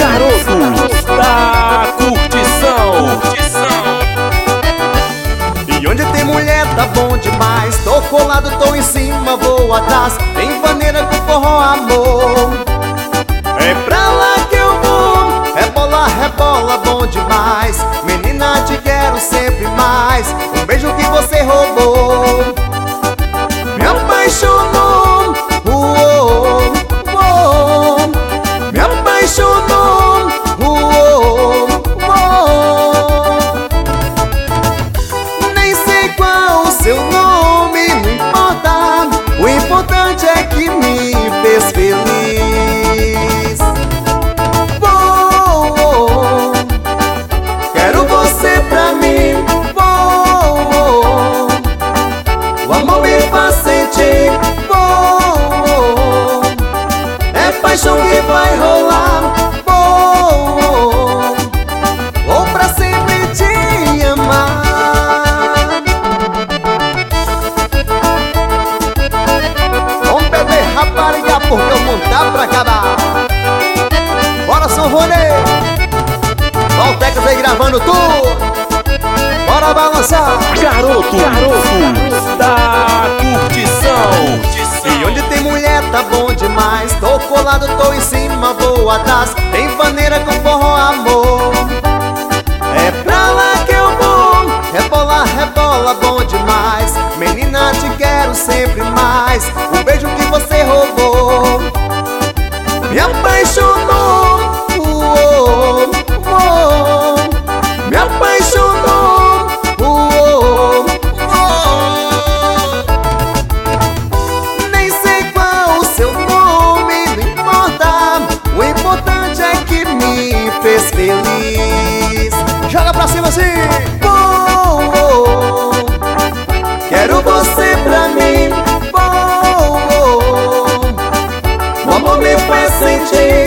Garotos da curtição. E onde tem mulher tá bom demais. Tô colado, tô em cima, vou atrás. Tem vaneira com forró, amor. É pra lá que eu vou. Rebola, bom demais. Menina, te quero sempre mais. Um beijo que você roubou. Me apaixonou. Me apaixonou. Nem sei qual o seu nome, não importa. O importante é que me fez feliz. Quero você pra mim. O amor me faz sentir. É paixão que vai rolar. Vou pra sempre te amar. Vamos beber, rapariga, porque o mundo tá pra acabar. Bora, São Ronê. Valtecas aí gravando tudo. Bora balançar. Garotos da curtição. E onde tem mulher tá bom demais. Tô colado, tô em cima, vou atrás. Tem vaneira com forró, amor. É pra lá que eu vou. Rebola, bom demais. Menina, te quero sempre mais. O beijo que você roubou me apaixonou. Me apaixonou. Nem sei qual o seu nome, não importa. O importante é que me fez feliz. Joga pra cima assim. Quero você pra mim. O amor me faz sentir.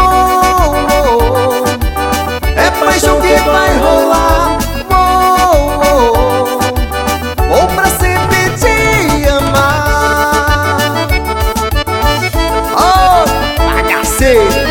É paixão que vai rolar. Vou pra sempre te amar. Oh, bagaceiro.